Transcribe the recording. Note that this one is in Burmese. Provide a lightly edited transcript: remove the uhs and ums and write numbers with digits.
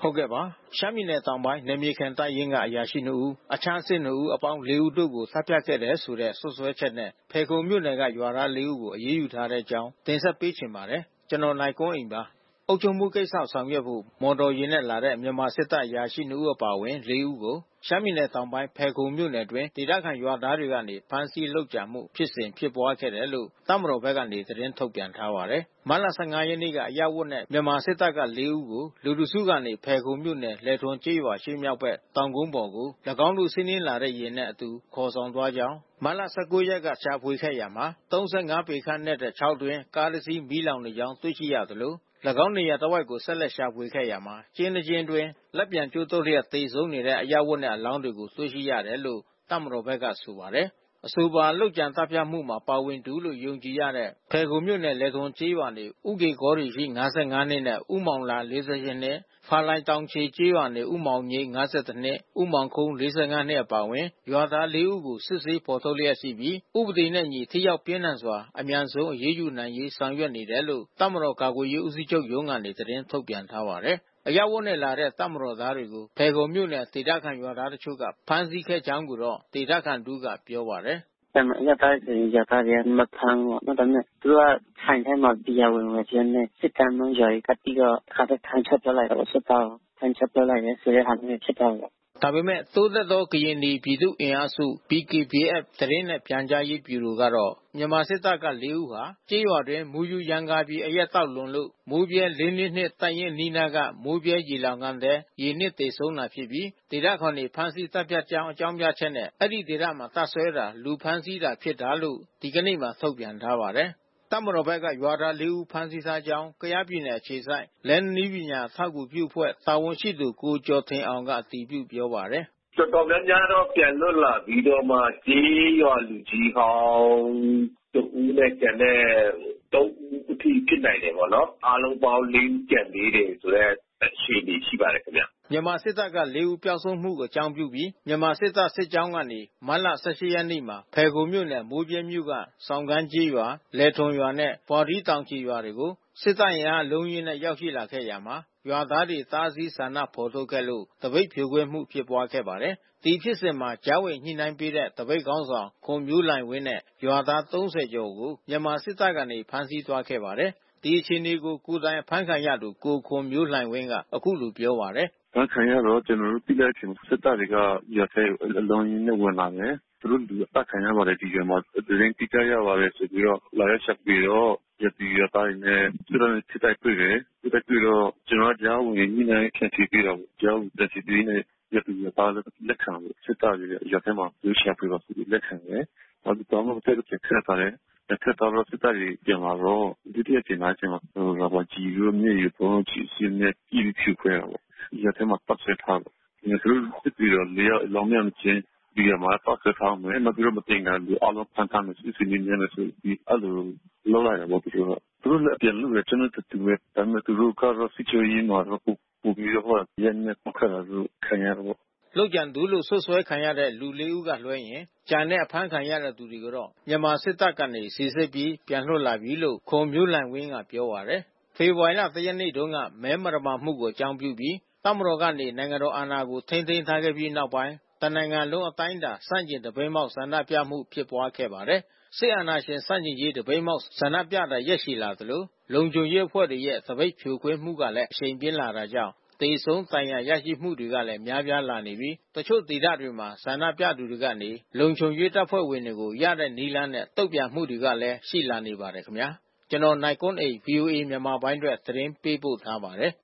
ဟုတ်ကဲ့ပါရှမ်းပြည်နယ်တောင်ပိုင်းနယ်မြေခံတပ်ရင်းကအရာရှိ2ဦးအခြားစစ်2ဦးအပေါင်း4ဦးတို့ကိုတပ်ဖြတ်ခဲ့တယ်ဆိုတဲ့ဆွဆွဲချက်နဲ့ဖယ်ခုံမြို့နယ်ကရွာသား4ဦးကိုအရေးယူထားတဲ့အကြောင်းတင်ဆက်ပေးချင်ပါတယ်ကျွန်တော်နိုင်ကွန်းအိမ်ပါအုပ်ချုပ်မှုကိစ္စဆောင်ရွက်ဖို့မော်တော်ယာဉ်နဲ့လာတဲ့မြန်မာစစ်တပ်အရာရှိ2ဦးအပါအဝင်4ဦးကိုရှမ်းပြည်နယ်တောင်ပိုင်းဖယ်ခုံမြို့နယ်တွင်ဒေသခံရွာသားတွေကနေဖမ်းဆီးလုပ်ကြံမှုဖြစ်စဉ်ဖြစ်ပွားခဲ့တယ်လို့တပ်မတော်ဘက်ကနေသတင်းထုတ်ပြန်ထားပါတယ်။မတ်လ15ရက်နေ့ကအရပ်ဝတ်နဲ့မြန်မာစစ်တပ်က4ဦးကိုလူတစုကနေဖယ်ခုံမြို့နယ်လယ်ထွန်ကျေးရွာရှိမြောက်ဘက်တောင်ကုန်းပေါ်ကို၎င်းတို့ဆင်းနှင်းလာတဲ့ယာဉ်နဲ့အတူခေါ်ဆောင်သွားကြောင်းမတ်လ19ရက်ကရှာဖွေခဲ့ရာမှာ35ပေခန့်နဲ့တဲ့6တွင်ကားတစ်စီးမီးလောင်နေကြောင်းတွေ့ရှိရသလို၎င်းနေရာတစ်ဝိုက်ကိုဆက်လက်ရှာဖွေခဲ့ရာမှာကျင်းတစ်ကျင်းတွင်လက်ပြန်ကျိုးတုပ်လျက်သေဆုံးနေတဲ့အရပ်ဝတ်နဲ့အလောင်းတွေကိုတွေ့ရှိရတယ်လို့တပ်မတော်ဘက်ကဆိုပါတယ်။အဆိုပါလုတ်ကြံတပ်ဖြတ်မှုမှာပါဝင်သူလို့ယုံကြည်ရတဲ့ဖယ်ခုံမြို့နယ်လယ်ထွန်ကျေးရွာနေဥကေကောရီရှိ55နှစ်နဲ့ဥမောင်လာ48နှစ်ဖာလိုင်တောင်ချေကျေးရွာနေဥမောင်ငိမ့်51နှစ်ဥမောင်ခုံး45နှစ်အပါအဝင်ရွာသား4ဦးကိုစစ်ဆေးဖော်ထုတ်လျက်ရှိပြီးဥပဒေနဲ့ညီထိရောက်ပြင်းထန်စွာအမြန်ဆုံးအရေးယူနိုင်ရေးဆောင်ရွက်နေတယ်လို့တပ်မတော်ကာကွယ်ရေးဦးစီးချုပ်ရုံးကနေသတင်းထုတ်ပြန်ထားပါတယ်။အရပ်ဝတ်နဲ့လာတဲ့တပ်မတော်သားတွေကိုဖယ်ခုံမြို့နယ်ဒေသခံရွာသားတချို့ကဖမ်းဆီးခဲ့ကြောင်းကိုတော့ဒေသခံတူကပြောပါတယ်။ရထားတွေမဖမ်းဘူး။ဒါပေမဲ့သူကထိုင်ထဲမှာတရားဝင်ခြင်းနဲ့စစ်တမ်းမှရွာကတိကခါတဲ့ထမ်းချက်ပြလိုက်တော့စစ်သားထမ်းချက်ပြလိုက်ရဲဆိုတဲ့ဟာမျိုးဖြစ်တော့ဒါပေမဲ့တိုးသက်သောကရင်ပြည်သူ့အင်အားစု BKBF သတင်းနဲ့ပြန်ကြားရေးဗျူရိုကတော့မြန်မာစစ်တပ်က4ဦးဟာကျေးရွာတွင်မူယူရန်ကာပြီးအရက်တောက်လွန်လို့မိုးပြဲ422တပ်ရင်းနီးနားကမိုးပြဲရေလောင်ကန်းတဲ့ရေနစ်သေဆုံးတာဖြစ်ပြီးဒေသခံတွေဖမ်းဆီးတပ်ဖြတ်ကြောင်းအကြောင်းပြချက်နဲ့အဲ့ဒီဒေသမှာတပ်ဆွဲတာလူဖမ်းဆီးတာဖြစ်တာလို့ဒီကနေ့မှထုတ်ပြန်ထားပါတယ်။တပ်မတော်ဘက်ကရွာသား4ဦးဖမ်းဆီးထားကြောင်းကယားပြည်နယ်အခြေစိုက်လက်နည်းပညာထောက်ကူပြုအဖွဲ့တာဝန်ရှိသူကိုကျော်ထင်အောင်ကအတည်ပြုပြောပါတယ်။တော်တော်များများတော့ပြန်လွတ်လာပြီးတော့မှကြေးရွာလူကြီးဟောင်း2ဦးနဲ့ကျန်တဲ့3ဦးအထိဖြစ်နိုင်တယ်ပေါ့နော်။အားလုံးပေါင်း4ဦးကျန်သေးတယ်ဆိုတော့အခြေအနေရှိပါတယ်ခင်ဗျ။မြန်မာစစ်တပ်က4ဦးပျောက်ဆုံးမှုကိုအကြောင်းပြုပြီးမြန်မာစစ်တပ်စစ်ကြောင်းကနေမတ်လ18ရက်နေ့မှာဖယ်ခုံမြို့နယ်မိုးပြဲမြို့ကစောင်းကန်းကျေးရွာလယ်ထွန်ရွာနဲ့ပွာဒီတောင်ချီရွာတွေကိုစစ်တပ်ရင်အားလုံးရင်းနဲ့ရောက်ရှိလာခဲ့ရာမှာရွာသားတွေတားဆီးဆန္ဒဖော်ထုတ်ခဲ့လို့တပိတ်ဖြိုခွင်းမှုဖြစ်ပွားခဲ့ပါတယ်။ဒီဖြစ်စဉ်မှာကြားဝင်ညှိနှိုင်းပေးတဲ့တပိတ်ခေါင်းဆောင်ခွန်မျိုးလှိုင်ဝင်းနဲ့ရွာသား30ကျော်ကိုမြန်မာစစ်တပ်ကနေဖမ်းဆီးသွားခဲ့ပါတယ်။ဒီအခြေအနေကိုကိုယ်တိုင်ဖမ်းခံရသူကိုခွန်မျိုးလှိုင်ဝင်းကအခုလိုပြောပါတယ်။ဖမ်းခံရတော့ကျွန်တော်တို့သိလိုက်ချင်းစစ်တပ်တွေကရွာထဲအလုံးရင်းနဲ့ဝင်လာတယ်။သူတို့လူအပတ်ခံရပါတယ်ဒီရွာမှာသတင်းတိကျရပါတယ်ဆိုပြီးတော့လာရက်ချက်ပြီးတော့ရတီရတိုင်းနဲ့သူတို့စစ်တပ်တွေ့တယ်။စစ်တပ်တွေ့တော့ကျွန်တော်ကြားဝင်ညှိနှိုင်းဖြန့်ဖြေးပြီးတော့ကြားဝင်တက်စီနဲ့ရတီရပါလက်ခံလို့စစ်တပ်တွေရွာထဲမှာလူရှာပြီးတော့လက်ခံတယ်။နောက်တော့မှတက်ချက်ခက်ပါတယ်။တက်တော့စစ်တပ်တွေပြန်လာတော့ဒီတည့်တင်လာချင်းမှာလာပါကြည့်ရမြေရပေါ်ချီစင်းနဲ့ပြည်ဖြူခွဲတော့ရတဲ့မှာပတ်သက်ထားတယ်။ဒီလိုစစ်ပြီးတော့လေလောင်မြန်ချင်းဒီမှာပတ်သက်ထားမယ်။နောက်ပြီးတော့မတင်ကလူအလုံးဖန်ထားမယ်စီစဉ်နေတယ်ဆိုပြီးအဲ့လိုလောက်လာတယ်ပေါ့သူတို့လည်းပြန်လို့ကျွန်တော်တူပဲဒါပေမဲ့သူတို့ကတော့စီချိုရင်းမှာတော့ပူပြီးတော့ရန်နဲ့ခါလို့ခံရတော့လုတ်ကြံသူလို့ဆွဆွဲခံရတဲ့လူ4ဦးကလွှဲရင်ကြံတဲ့အဖမ်းခံရတဲ့သူတွေကိုတော့မြန်မာစစ်တပ်ကနေစီစစ်ပြီးပြန်လွှတ်လာပြီလို့ခွန်မျိုးလှိုင်ဝင်းကပြောပါတယ်။ဖေဖော်ဝါရီလ1ရက်နေ့တုန်းကမဲမရမာမှုကိုအကြောင်းပြုပြီးတပ်မတော်ကနေနိုင်ငံတော်အာဏာကိုထိန်းသိမ်းထားခဲ့ပြီးနောက်ပိုင်းတနိုင်ငံလုံးအတိုင်းအတာစန့်ကျင်တပိတ်မောက်ဆန္ဒပြမှုဖြစ်ပွားခဲ့ပါတယ်။စစ်အာဏာရှင်စန့်ကျင်ရေးတပိတ်မောက်ဆန္ဒပြတာရက်ရှည်လာသလိုလုံခြုံရေးအဖွဲ့တွေရဲ့တပိတ်ဖြိုခွင်းမှုကလည်းအရှိန်ပြင်းလာတာကြောင့်သေဆုံးတိုင်ရရှိမှုတွေကလည်းများပြားလာနေပြီးတချို့ဒေသတွေမှာဆန္ဒပြသူတွေကနေလုံခြုံရေးတပ်ဖွဲ့ဝင်တွေကိုရတဲ့နီလန်းနဲ့တုတ်ပြန်မှုတွေကလည်းရှိလာနေပါတယ်ခင်ဗျာကျွန်တော်နိုင်ကွန်းအိန် VOA မြန်မာပိုင်းအတွက်သတင်းပေးပို့ထားပါတယ်